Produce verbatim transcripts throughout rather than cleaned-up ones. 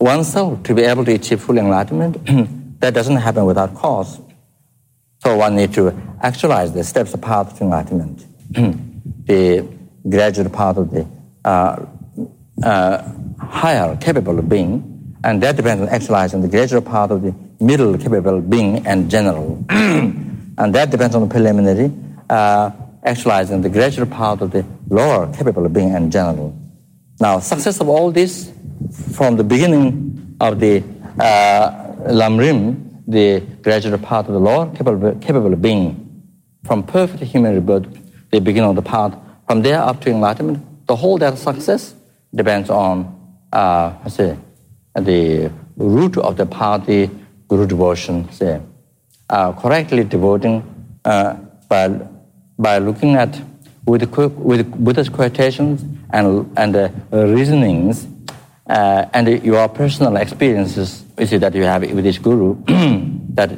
oneself to be able to achieve full enlightenment, that doesn't happen without cause. So one needs to actualize the steps of path to enlightenment, the gradual path of the uh, uh, higher capable being, and that depends on actualizing the gradual path of the middle capable being and general. And that depends on the preliminary, uh, actualizing the gradual path of the lower capable being and general. Now, success of all this, from the beginning of the uh, Lamrim, the gradual path of the lower capable, capable being, from perfect human rebirth, the beginning of the path, from there up to enlightenment, the whole that success depends on uh, say, the root of the path, the Guru devotion, say, uh, correctly devoting uh, by by looking at with with Buddha's quotations and and uh, reasonings uh, and your personal experiences, you see, that you have with this Guru, that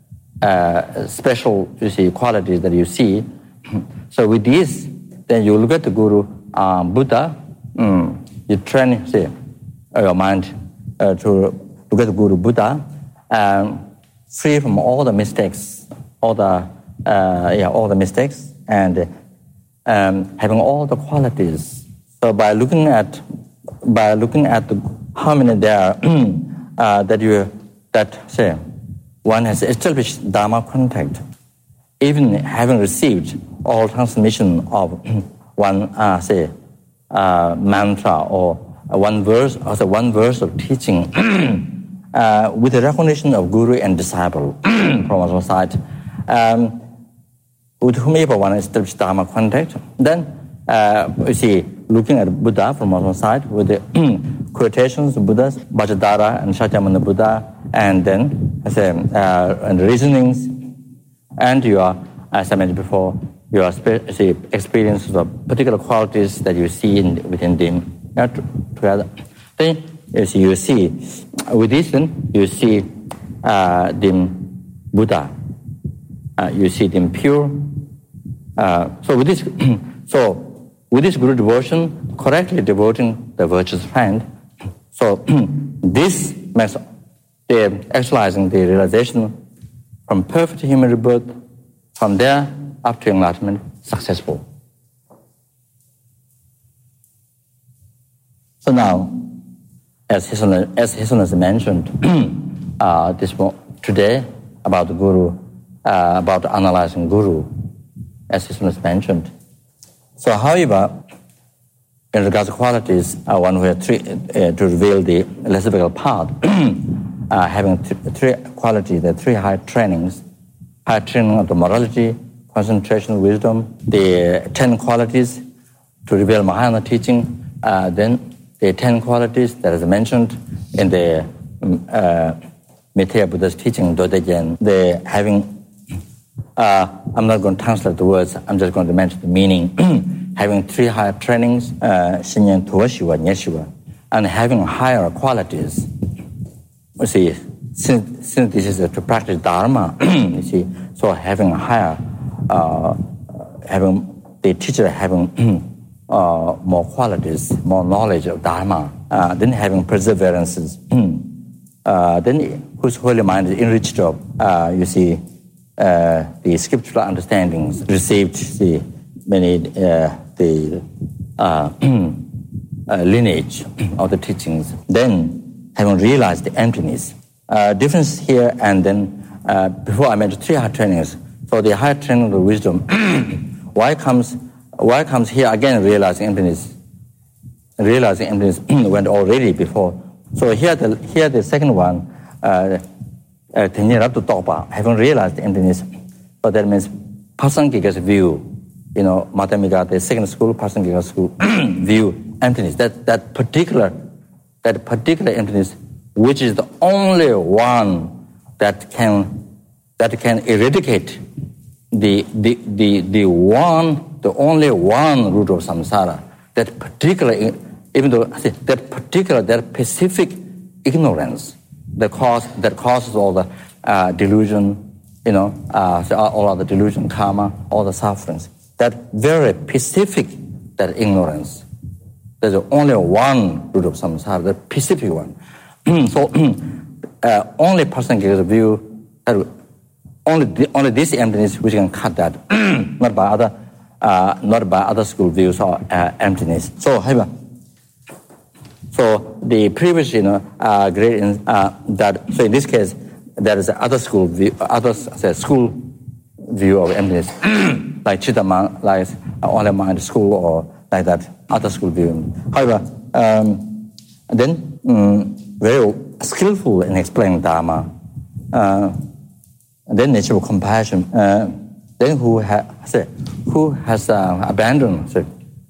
uh, special, you see, qualities that you see. So with this, then you look at the Guru, um, Buddha, um, you train, say, your mind uh, to look at the Guru Buddha, um, free from all the mistakes, all the uh, yeah, all the mistakes, and um, having all the qualities. So by looking at by looking at the, how many there are uh, that you that say one has established Dharma contact, even having received all transmission of one uh, say uh, mantra or one verse, or the one verse of teaching, uh, with the recognition of Guru and disciple from one side, um, with whomever one established Dharma contact, then uh, you see, looking at Buddha from one side with the quotations of Buddhas, Vajradhara and Shakyamuni Buddha, and then I say, uh, and reasonings, and your, as I mentioned before, your see, experiences of particular qualities that you see in, within them uh, together. Then you see, you see with this, then you see uh, them Buddha. Uh, you see them pure. Uh, so with this, so with this Guru devotion, correctly devoting the virtuous friend, so this makes the actualizing the realization from perfect human rebirth, from there up to enlightenment, successful. So now, as His Holiness, as His Holiness mentioned uh, this today about the Guru, uh, about analyzing Guru, as His Holiness mentioned. So, however, in regards to qualities, uh, one who has three, uh, to reveal the philosophical path, uh, having th- three qualities, the three high trainings, high training of the morality, concentration, wisdom, the ten qualities to reveal Mahayana teaching, uh, then the ten qualities that is mentioned in the uh, Mithya Buddha's teaching, Dodejen, the having Uh, I'm not going to translate the words, I'm just going to mention the meaning. Having three higher trainings, Shinyan, Tuashiva, Nyeshiva, and having higher qualities. You see, since, since this is to practice Dharma, you see, so having higher, uh, having the teacher having uh, more qualities, more knowledge of Dharma, uh, then having perseverances, uh, then whose holy mind is enriched of, uh, you see, Uh, the scriptural understandings, received the many uh, the uh, uh, lineage of the teachings. Then, having realized the emptiness, uh, difference here and then uh, before I mentioned three high trainings. So the high training of wisdom, why comes why comes here again realizing emptiness? Realizing emptiness went already before. So here the here the second one. Uh, Uh, having realized emptiness, but that means Pasangika's view, you know, Madhyamika, the second school, Pasangika school, view emptiness. That that particular, that particular emptiness, which is the only one that can that can eradicate the the the the one, the only one root of samsara. That particular, even though that particular, that specific ignorance. The cause that causes all the uh, delusion, you know, uh, all of the delusion, karma, all the sufferings. That very specific, that ignorance. There's only one root of samsara, the specific one. So uh, only person gets a view that only the, only this emptiness which can cut that, not by other uh, not by other school views or uh, emptiness. So however, so the previous you know uh, great in, uh, that so in this case there is other school view, other say, school view of emptiness, like Chitta, like uh, only mind school or like that other school view. However, um, then um, very skillful in explaining Dharma. Uh, then nature of compassion. Uh, then who has say who has uh, abandoned say,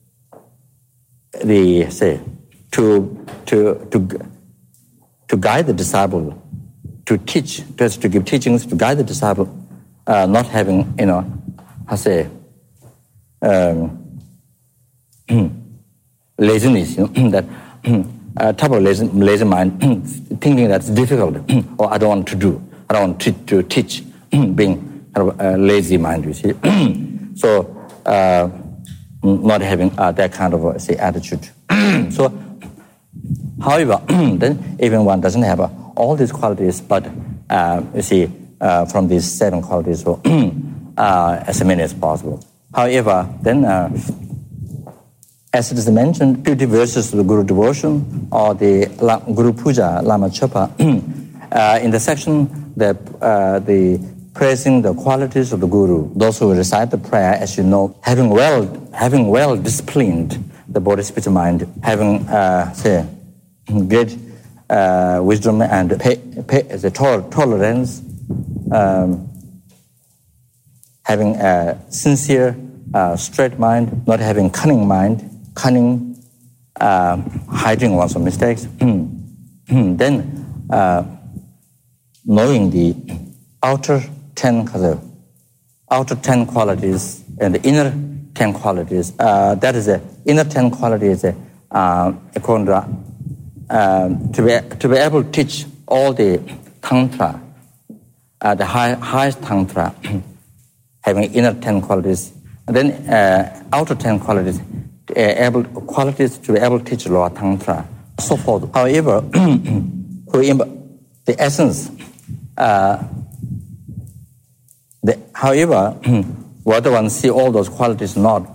the say to to to to guide the disciple, to teach, just to give teachings, to guide the disciple, uh, not having you know, I say. Um, laziness, you know, that uh, type of lazy, lazy mind, thinking that's difficult, or I don't want to do, I don't want to, to teach, being kind of a lazy mind, you see. So, uh, not having uh, that kind of, uh, say, attitude. So, however, then even one doesn't have uh, all these qualities, but, uh, you see, uh, from these seven qualities, so, uh, as many as possible. However, then, uh, as it is mentioned, duty versus the Guru devotion or the Guru Puja, Lama Chapa, uh, in the section that uh, the praising the qualities of the Guru, those who recite the prayer, as you know, having well, having well disciplined the body, spirit, mind, having uh, say great uh, wisdom and pay, pay, the tol- tolerance, um, having a sincere, uh, straight mind, not having cunning mind. Cunning, uh, hiding one's mistakes, then uh, knowing the outer ten, outer ten qualities and the inner ten qualities. Uh, that is the inner ten qualities. Uh, according to, uh, to be to be able to teach all the tantra, uh, the high, highest tantra, having inner ten qualities, and then uh, outer ten qualities. Uh, able qualities to be able to teach lower tantra, so forth. However, the essence, uh, the, however, whether one see all those qualities or not,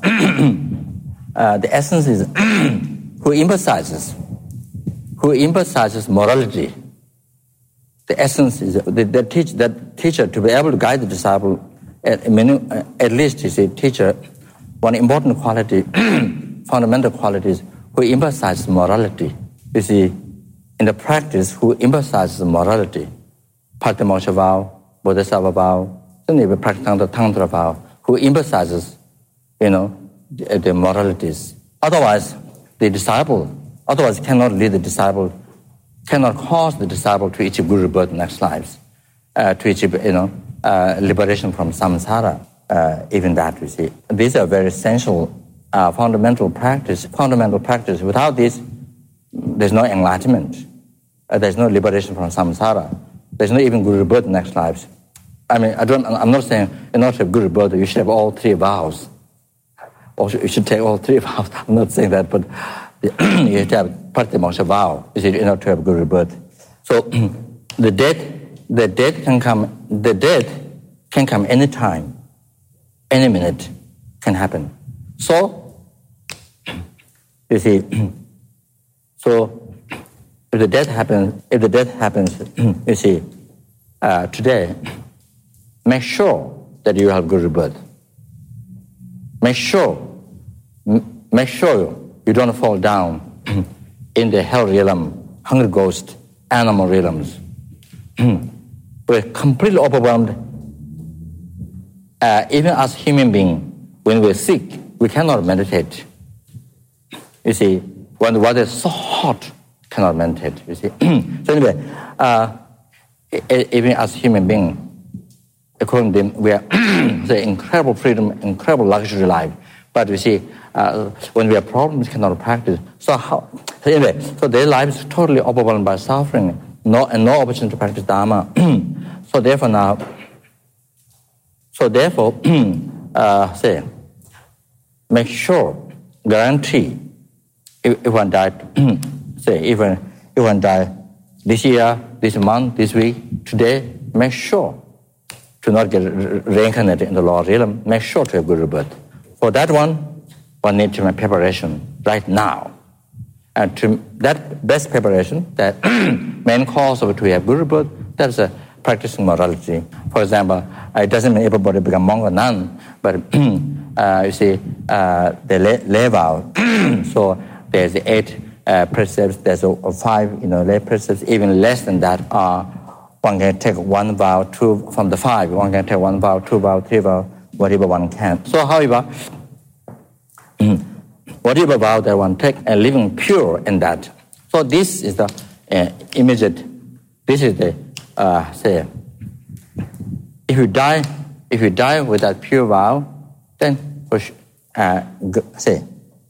uh, the essence is who emphasizes, who emphasizes morality. The essence is the, the teach that teacher to be able to guide the disciple. At, at least, you see, teacher. One important quality, fundamental qualities, who emphasizes morality. You see, in the practice, who emphasizes morality. Patimoksha vow, Bodhisattva vow, then even practicing the Tantra vow, who emphasizes, you know, the, the moralities. Otherwise, the disciple, otherwise cannot lead the disciple, cannot cause the disciple to achieve Guru birth next lives, uh, to achieve, you know, uh, liberation from samsara. Uh, even that, you see. These are very essential, uh, fundamental practice, fundamental practice. Without this, there's no enlightenment. Uh, there's no liberation from samsara. There's no even Guru birth next lives. I mean, I don't, I'm not saying in order to have Guru birth, you should have all three vows. Or you should take all three vows. I'm not saying that, but you have to have Patimoksha vow, you see, in order to have Guru birth. So the death, the death can come, the death can come anytime. Any minute can happen. So, you see, so if the death happens, if the death happens, you see, uh, today, make sure that you have good rebirth. Make sure, m- make sure you don't fall down in the hell realm, hungry ghost, animal realms. We're completely overwhelmed. Uh, even as human beings, when we're sick, we cannot meditate. You see, when the weather is so hot, cannot meditate, you see. So anyway, uh, even as human beings, according to them, we are the incredible freedom, incredible luxury life. But you see, uh, when we have problems, cannot practice. So how? So anyway, so their life is totally overwhelmed by suffering, no, and no opportunity to practice Dharma. So therefore now, So therefore, uh, say, make sure, guarantee, if, if one died, say, even if one died this year, this month, this week, today, make sure to not get re- reincarnated in the lower realm, make sure to have good rebirth. For that one, one needs to make preparation right now. And to that best preparation, that main cause of it to have good rebirth, that's a practicing morality. For example, it doesn't mean everybody become monk or nun, but uh, you see, uh, they lay, lay vow. So there's eight uh, precepts, there's a, a five, you know, lay precepts, even less than that. Uh, one can take one vow, two from the five. One can take one vow, two vow, three vow, whatever one can. So, however, whatever vow that one take and living pure in that. So this is the uh, immediate. This is the uh, say. If you die, if you die with that pure vow, then for uh, say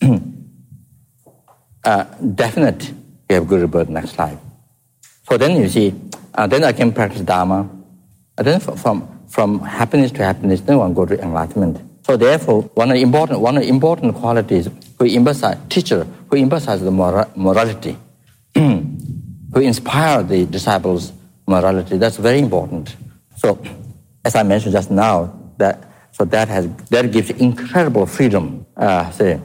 uh, definite you have good rebirth next life. So then you see, uh, then I can practice Dharma. And then from from happiness to happiness, then one go to enlightenment. So therefore, one of the important one of the important qualities who emphasize teacher who emphasize the mora- morality, who inspire the disciples' morality. That's very important. So, as I mentioned just now, that so that has that gives incredible freedom. Uh, say,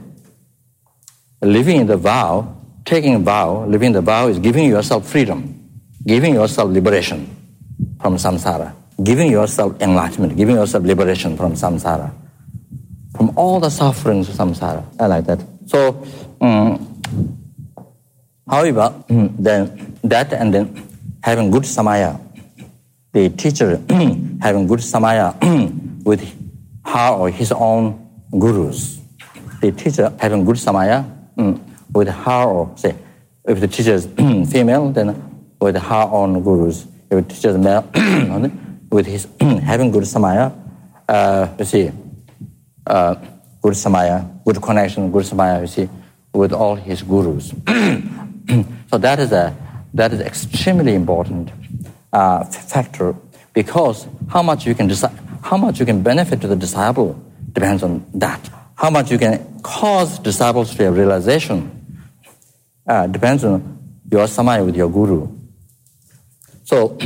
living in the vow, taking a vow, living in the vow is giving yourself freedom, giving yourself liberation from samsara, giving yourself enlightenment, giving yourself liberation from samsara, from all the sufferings of samsara. I like that. So, um, however, then that and then having good samaya, the teacher having good samaya with her or his own gurus. The teacher having good samaya um, with her or, say, if the teacher is female, then with her own gurus. If the teacher is male, with his having good samaya, uh, you see, uh, good samaya, good connection, good samaya, you see, with all his gurus. So that is a that is extremely important uh, factor, because how much you can decide, how much you can benefit to the disciple depends on that. How much you can cause disciples to have realization uh, depends on your samaya with your guru. So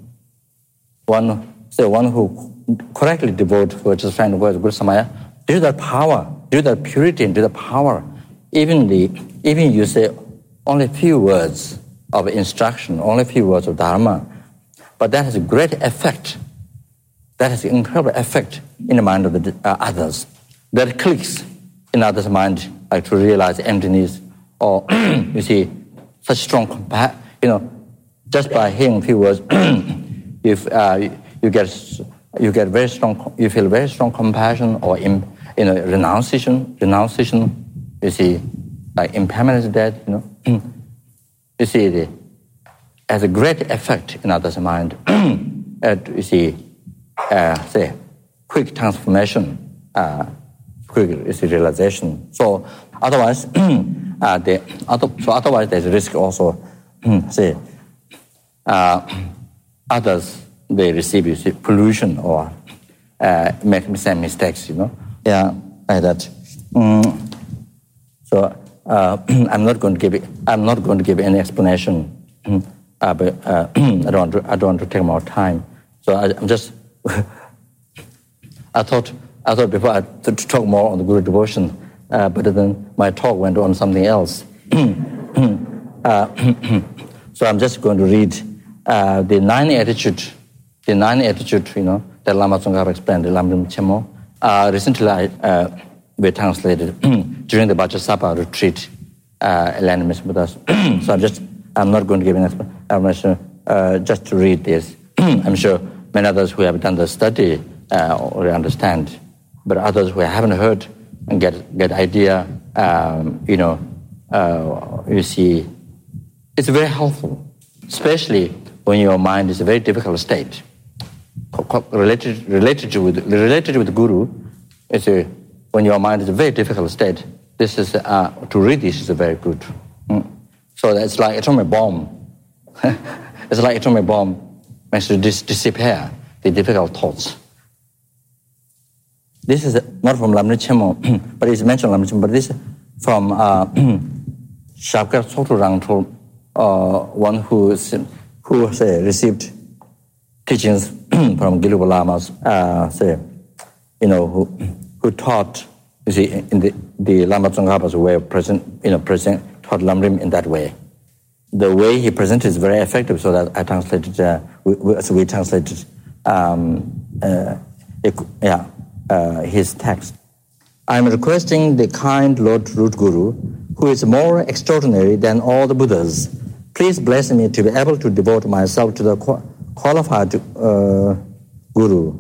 one say one who correctly devote for just trying to go as good samaya, due to that power, due to that purity and due to the power, even the even you say only a few words of instruction, only a few words of dharma, but that has a great effect. That has an incredible effect in the mind of the uh, others. That clicks in others' mind, like to realize emptiness, or you see such strong compa- you know, just by hearing a few words, if uh, you get you get very strong, you feel very strong compassion or in, you know renunciation, renunciation. You see, like impermanence dead. You know, you see it has a great effect in others' mind. And you see, uh, say, quick transformation, uh, quick you see, realization. So otherwise, uh, the other, so otherwise there's a risk also. say, uh, others they receive you see, pollution or uh, make some mistakes. You know, yeah, like that. Mm. So uh, I'm not going to give it, I'm not going to give any explanation. Uh, but uh, I don't want to, I don't want to take more time. So I, I'm just. I thought I thought before I to talk more on the Guru devotion, uh, but then my talk went on something else. uh, so I'm just going to read uh, the nine attitude, the nine attitude, you know, that Lama Tsongkhapa explained, the Lamrim Chemo. Uh, recently, I, uh, we translated during the Vajrasattva retreat, uh, Elaine Miss with us. So I'm just. I'm not going to give an explanation, uh, just to read this. I'm sure many others who have done the study uh, already understand, but others who haven't heard and get get idea, um, you know, uh, you see, it's very helpful, especially when your mind is a very difficult state. Related related with related with Guru, it's a, when your mind is a very difficult state. This is uh, to read this is a very good. Mm. So it's like atomic bomb. It's like atomic bomb makes you dis- disappear the difficult thoughts. This is not from Lamrim Chemo, but it's mentioned Lamrim Chemo, but this is from uh, Shabkar Soturang, uh, one who who say received teachings from Gelugpa Lamas, uh, say, you know, who who taught, you see, in the, the Lama Tsongkhapa's way of present, you know, present, taught Lamrim in that way. The way he presented is very effective, so that I translated, uh, we, we, so we translated, um, uh, it, yeah, uh, his text. I'm requesting the kind Lord Root Guru, who is more extraordinary than all the Buddhas. Please bless me to be able to devote myself to the qualified uh, Guru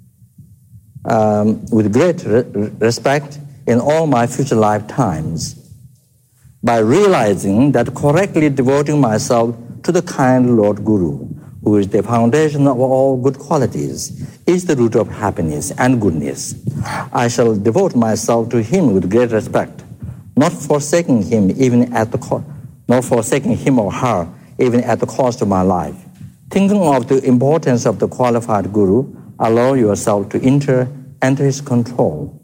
um, with great re- respect in all my future lifetimes, by realizing that correctly devoting myself to the kind Lord Guru, who is the foundation of all good qualities, is the root of happiness and goodness. I shall devote myself to him with great respect, not forsaking him even at the co- not forsaking him or her even at the cost of my life. Thinking of the importance of the qualified Guru, allow yourself to enter enter his control.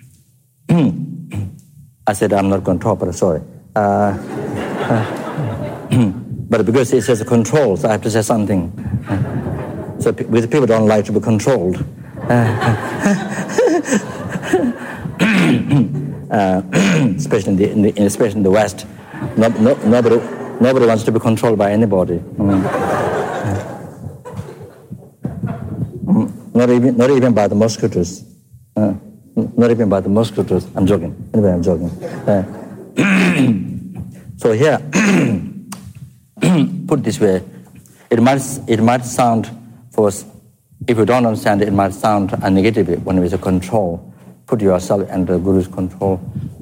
I said I'm not control, but sorry. Uh, uh, but because it says control, so I have to say something. Uh, so p- with people don't like to be controlled. Uh, uh, especially in the, in the especially in the West, no, no, nobody nobody wants to be controlled by anybody. Mm. Uh, not even not even by the mosquitoes. Uh, not even by the mosquitoes. I'm joking. Anyway, I'm joking. Uh, so here, put this way, it might it might sound for us, if you don't understand it, it might sound a negative when we say control. Put yourself under the Guru's control.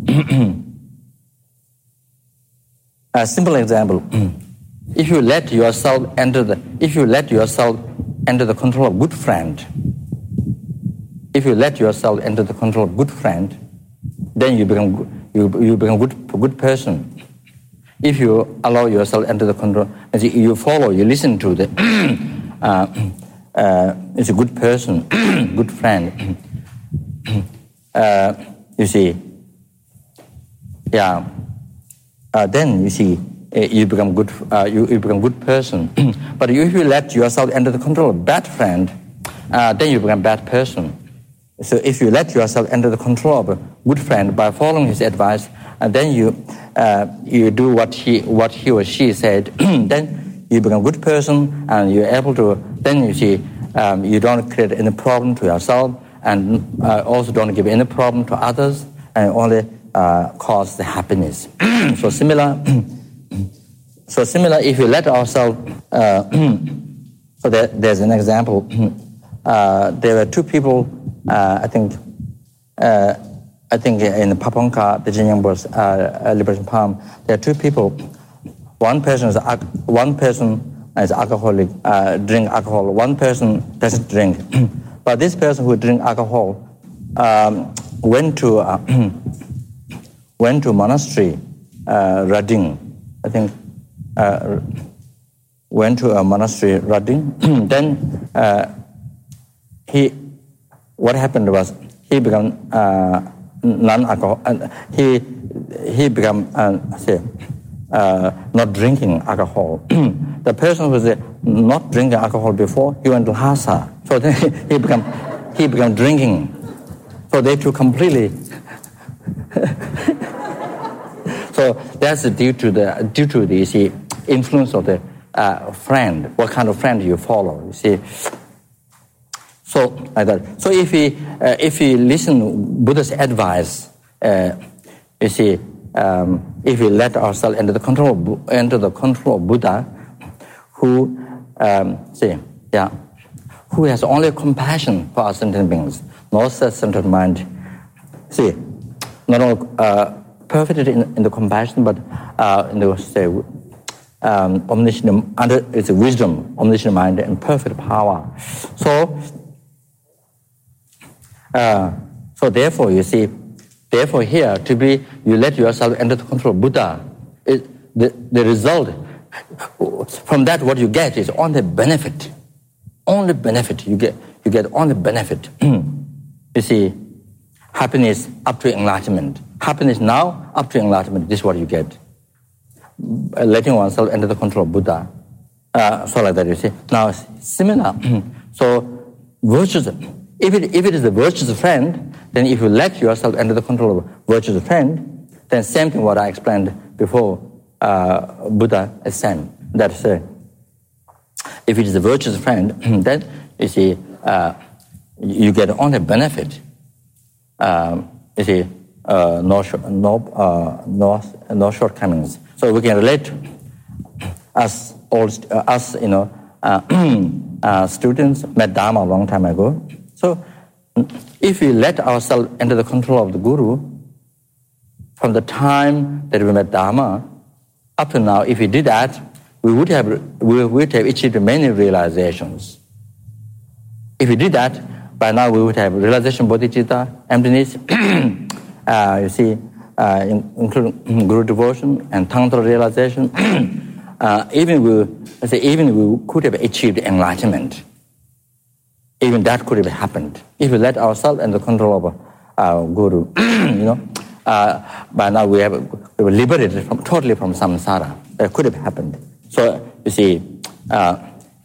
A simple example: if you let yourself enter the if you let yourself enter the control of good friend, if you let yourself enter the control of good friend, then you become you you become good a good person. If you allow yourself enter the control, as you follow, you listen to the, uh, uh, it's a good person, good friend. uh, you see, yeah. Uh, then you see, uh, you become good. Uh, you, you become good person. But if you let yourself enter the control of bad friend, uh, then you become bad person. So if you let yourself enter the control of a good friend by following his advice, and then you uh, you do what he what he or she said, then you become a good person, and you're able to. Then you see, um, you don't create any problem to yourself, and uh, also don't give any problem to others, and only uh, cause the happiness. so similar. so similar. If you let ourselves, uh, so there, there's an example. uh, there were two people. Uh, I think, uh, I think in Paponka, the Jinyangbo's uh, Liberation Palm, there are two people. One person is one person is alcoholic, uh, drink alcohol. One person doesn't drink. But this person who drink alcohol um, went to uh, went to monastery, uh, Rading. I think uh, went to a monastery, Rading. Then uh, he. What happened was he became uh, non-alcohol. Uh, he he became uh, say, uh, not drinking alcohol. The person who was uh, not drinking alcohol before, he went to Lhasa. So then he became he became drinking. So they two completely. So that's due to the due to the you see, influence of the uh, friend. What kind of friend you follow? You see. So like that. So if we uh, if we listen Buddha's advice, uh, you see, um, if we let ourselves under the control under the control of Buddha, who um, see, yeah, who has only compassion for our sentient beings, no self-centered mind. See, not only uh, perfect in, in the compassion, but uh, in the say, um, omniscient under its wisdom, omniscient mind, and perfect power. So. Uh, so therefore, you see, therefore here, to be, you let yourself enter the control of Buddha, it, the, the result, from that what you get is only benefit. Only benefit, you get you get only benefit. You see, happiness up to enlightenment. Happiness now, up to enlightenment, this is what you get. Letting oneself enter the control of Buddha. Uh, so like that, you see. Now, similar. So, virtuous, if it, if it is a virtuous friend, then if you let yourself under the control of a virtuous friend, then same thing what I explained before, uh, Buddha is saying. That's uh, if it is a virtuous friend, then you see, uh, you get only benefit. Um, you see, uh, no, no, uh, no, no shortcomings. So we can relate us all, uh, us, you know, uh, uh, students met Dharma a long time ago. So if we let ourselves under the control of the Guru, from the time that we met Dharma up to now, if we did that, we would have we would have achieved many realizations. If we did that, by now we would have realization, bodhicitta, emptiness, uh, you see, uh, in, including Guru devotion and Tantra realization. uh, even we, I say, even we could have achieved enlightenment. Even that could have happened if we let ourselves under the control of our Guru. you know, uh, by now we have we were liberated from totally from samsara. That could have happened. So you see, uh,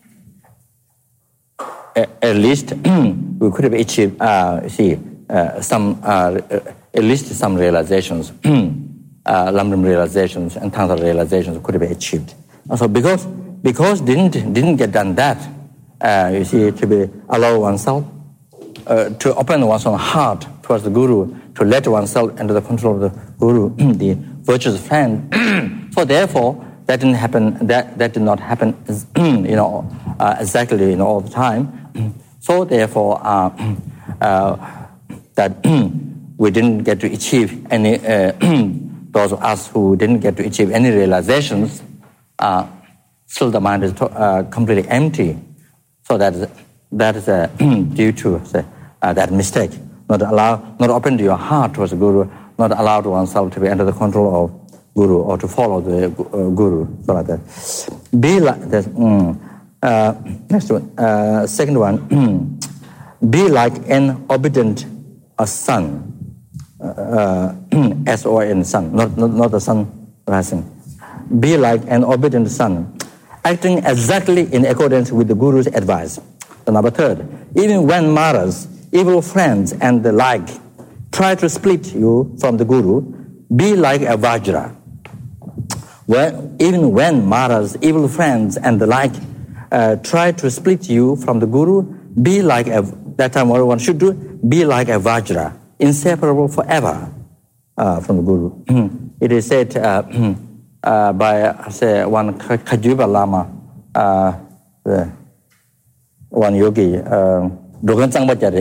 at, at least we could have achieved. Uh, you see, uh, some uh, at least some realizations, uh, Lamrim realizations and Tantra realizations could have been achieved. So because because didn't didn't get done that. Uh, you see, to be allow oneself uh, to open one's own heart towards the Guru, to let oneself under the control of the Guru, the virtuous friend. So therefore, that didn't happen. That that did not happen, you know, uh, exactly, you know, all the time. So therefore, uh, uh, that we didn't get to achieve any. Uh, those of us who didn't get to achieve any realizations, uh, still the mind is to, uh, completely empty. So that is, that is uh, due to say, uh, that mistake. Not allow, not open to your heart towards the Guru, not allow oneself to be under the control of Guru or to follow the uh, Guru. So like that. Be like that. Mm, uh, next one, uh, second one. Be like an obedient uh, son, uh, S O N son, not not not the sun rising. Be like an obedient son, acting exactly in accordance with the Guru's advice. The number third, even when Maras, evil friends and the like, try to split you from the Guru, be like a Vajra. When, even when Maras, evil friends and the like, uh, try to split you from the Guru, be like a, that time what one should do, be like a Vajra, inseparable forever uh, from the Guru. It is said uh, Uh, by uh, say one Kajuba Lama, uh, the, one yogi, Dogen Changbachari.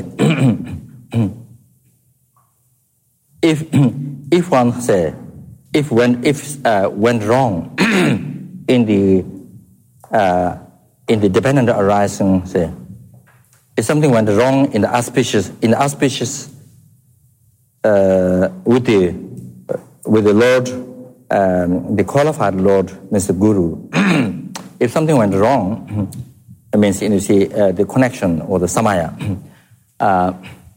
If if one say if when if uh, went wrong in the uh, in the dependent arising, say if something went wrong in the auspicious in the auspicious uh, with the uh, with the Lord. Um, the qualified Lord means the Guru. If something went wrong, it means you see uh, the connection or the samaya. Uh,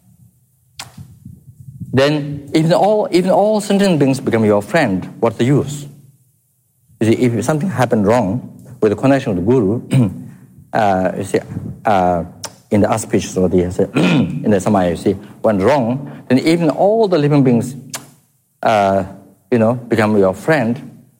then even all even all sentient beings become your friend. What's the use? You see, if something happened wrong with the connection with the Guru, uh, you see, uh, in the auspicious or the in the samaya, you see, went wrong, then even all the living beings. Uh, you know, become your friend,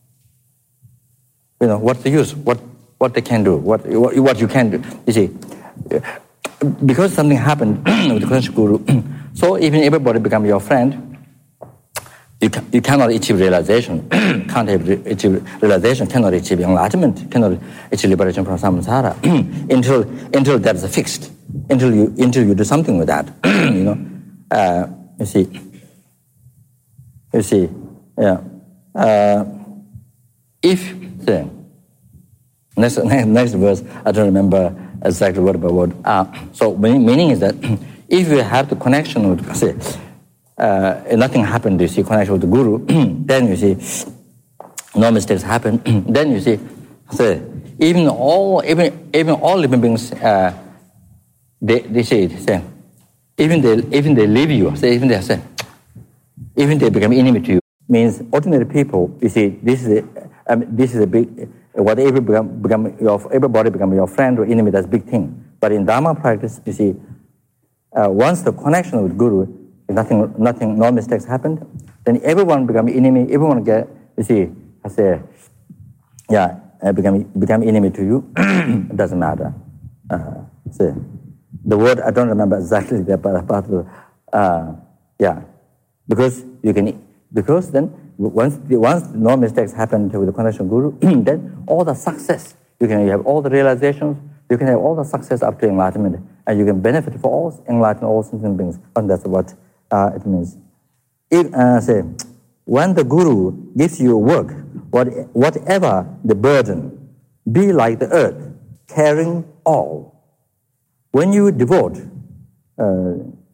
you know, what's the use? What what they can do? What what, what you can do? You see, because something happened with the Krishna Guru, so even everybody become your friend, you can, you cannot achieve realization, can't achieve realization, cannot achieve enlightenment, cannot achieve liberation from samsara until until that is fixed, until you until you do something with that, you know. Uh, you see, you see. Yeah. Uh, if the next, next next verse, I don't remember exactly word by word. Uh, so meaning is that if you have the connection with, say, uh, nothing happened, you see connection with the Guru, then you see no mistakes happen. Then you see, say, even all even even all living beings, uh, they they say say even they even they leave you, say even they say even they become enemy to you. Means ordinary people, you see, this is a, um, this is a big, whatever become, become your, everybody become your friend or enemy, that's a big thing. But in Dharma practice, you see, uh, once the connection with Guru, nothing, nothing, no mistakes happened, then everyone become enemy, everyone get, you see, I say, yeah, uh, become, become enemy to you, it doesn't matter. Uh, see, the word, I don't remember exactly that, but, but uh, yeah, because you can, because then once, once no mistakes happen with the connection Guru, then all the success, you can you have all the realizations, you can have all the success up to enlightenment, and you can benefit for all enlightened, all sentient beings. And that's what uh, it means. If, uh, say, when the Guru gives you work, what, whatever the burden, be like the earth, carrying all. When you devote, uh,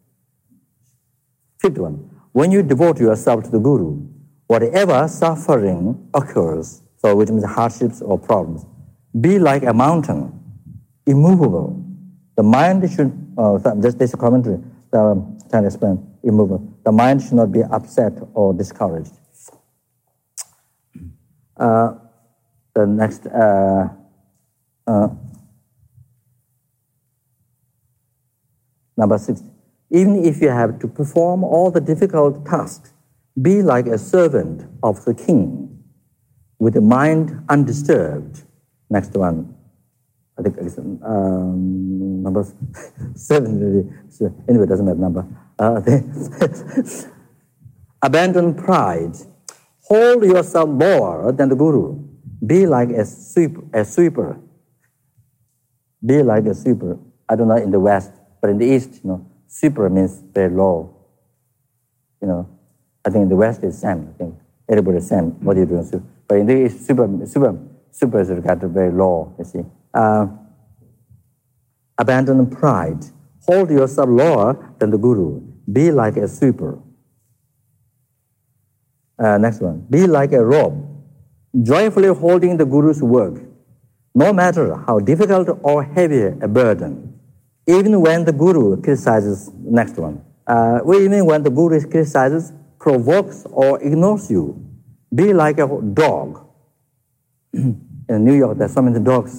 fifth one, when you devote yourself to the Guru, whatever suffering occurs, so which means hardships or problems, be like a mountain, immovable. The mind should, uh, just this commentary, um, trying to explain, immovable. The mind should not be upset or discouraged. Uh, the next, uh, uh, number six. Even if you have to perform all the difficult tasks, be like a servant of the king, with the mind undisturbed. Next one, I think it's um, number seven. Anyway, it doesn't matter number. Uh, abandon pride. Hold yourself lower than the Guru. Be like a sweep, a sweeper. Be like a sweeper. I don't know in the West, but in the East, you know, sweeper means very low. You know, I think in the West is same. I think everybody's same. What are you doing? But in the East, super, super, super is regarded very low. You see, uh, abandon pride. Hold yourself lower than the Guru. Be like a sweeper. Uh, next one. Be like a robe, joyfully holding the Guru's work, no matter how difficult or heavy a burden. Even when the Guru criticizes, next one. Uh, even when the Guru criticizes, provokes, or ignores you, be like a dog. In New York, there's so many dogs.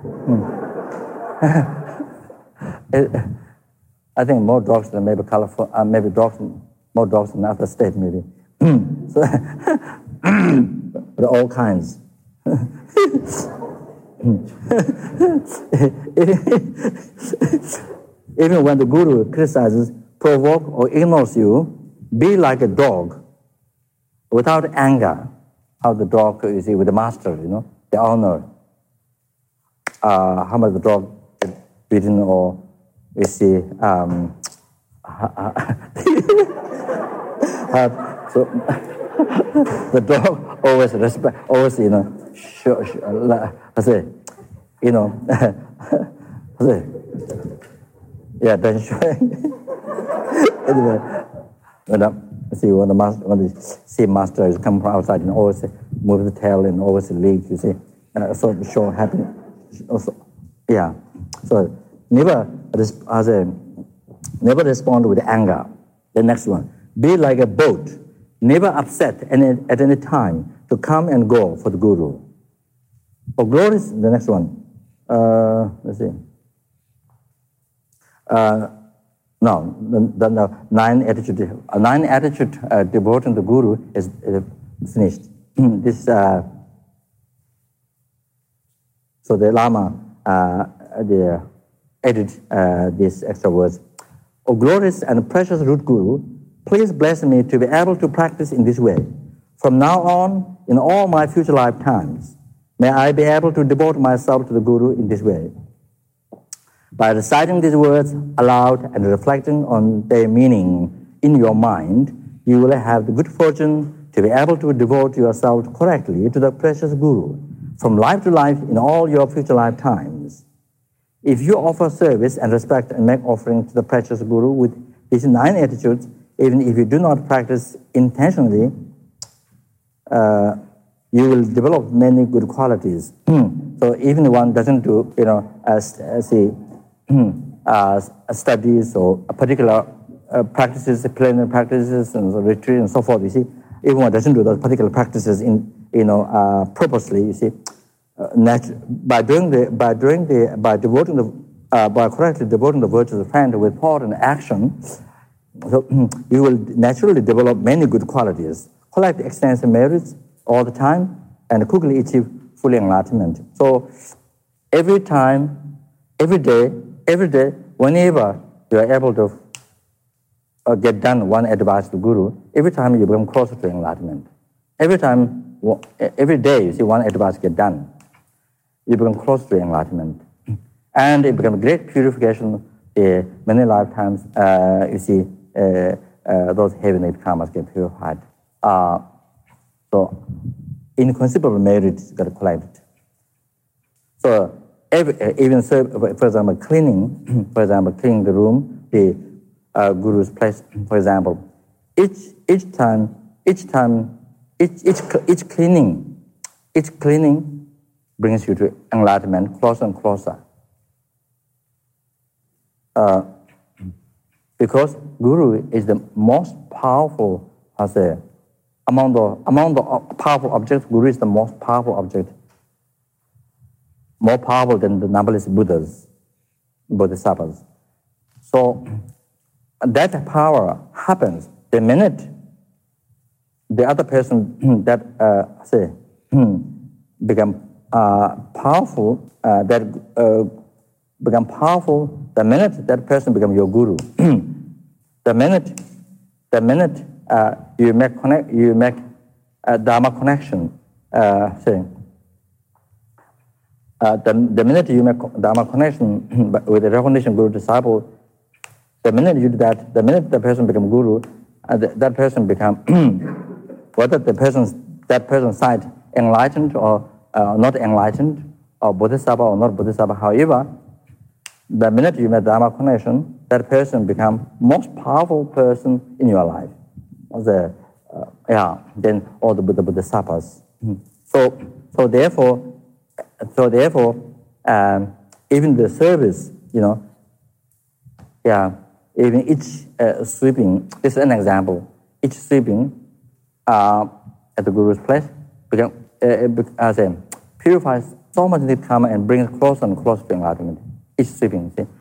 I think more dogs than maybe California, uh, maybe dogs, more dogs than other state maybe. So, but all kinds. Even when the Guru criticizes, provokes, or ignores you, be like a dog, without anger. How the dog, you see, with the master, you know, the owner. Uh, how much the dog is beaten, or you see, um, uh, so the dog always respect, always, you know, show, show, I say, you know, I say, yeah, then show. Anyway, when I see when the master, when the see master is come from outside, and always move the tail and always lead, you see, and so show happiness. Also, yeah. So never, as a, never respond with anger. The next one, be like a boat, never upset any, at any time to come and go for the Guru. Oh, glorious. The next one. Uh, let's see. Uh, no, the, the, the nine attitude, uh, nine attitude uh, devoting the Guru is uh, finished. This. Uh, so the Lama, uh, the added uh, these extra words. O glorious and precious root Guru, please bless me to be able to practice in this way. From now on, in all my future lifetimes, may I be able to devote myself to the Guru in this way. By reciting these words aloud and reflecting on their meaning in your mind, you will have the good fortune to be able to devote yourself correctly to the precious Guru from life to life in all your future lifetimes. If you offer service and respect and make offering to the precious Guru with these nine attitudes, even if you do not practice intentionally, uh, you will develop many good qualities. So even one doesn't do, you know, as, as see, uh, studies or particular uh, practices, plenary practices and so retreat and so forth, you see, even one doesn't do those particular practices in, you know, uh, purposely, you see, uh, nat- by doing the by doing the by devoting the uh, by correctly devoting the virtues of friend with thought and action, so you will naturally develop many good qualities, collect extensive merits all the time, and quickly achieve full enlightenment. So every time, every day, every day, whenever you are able to uh, get done one advice to Guru, every time you become closer to enlightenment. Every time, every day you see one advice get done, you become closer to enlightenment. And it becomes great purification. Uh, many lifetimes, uh, you see, uh, uh, those heavenly karmas get purified. Uh, so, inconceivable merit got collected. So, every, uh, even so, for example, cleaning, for example, cleaning the room, the uh, Guru's place, for example, each each time, each time, each each each cleaning, each cleaning brings you to enlightenment closer and closer. Uh, because Guru is the most powerful, I say, among the among the powerful objects, Guru is the most powerful object, more powerful than the numberless Buddhas, Bodhisattvas. So that power happens the minute the other person that uh, say become uh, powerful, uh, that uh, become powerful. The minute that person become your guru, the minute, the minute uh, you make connect, you make a dharma connection. Uh, say, uh, the the minute you make dharma connection with the recognition guru disciple, the minute you do that, the minute the person become guru, uh, the, that person become whether the person's that person's side enlightened or uh, not enlightened, or bodhisattva or not bodhisattva, however. The minute you make Dharma connection, that person becomes most powerful person in your life. The uh, yeah, then all the Buddha Bodhisattvas. Mm. So so therefore, so therefore, um, even the service, you know, yeah, even each uh, sweeping. This is an example. Each sweeping uh, at the Guru's place become uh, as a purifies so much karma and brings closer and closer to enlightenment. Each sweeping, see?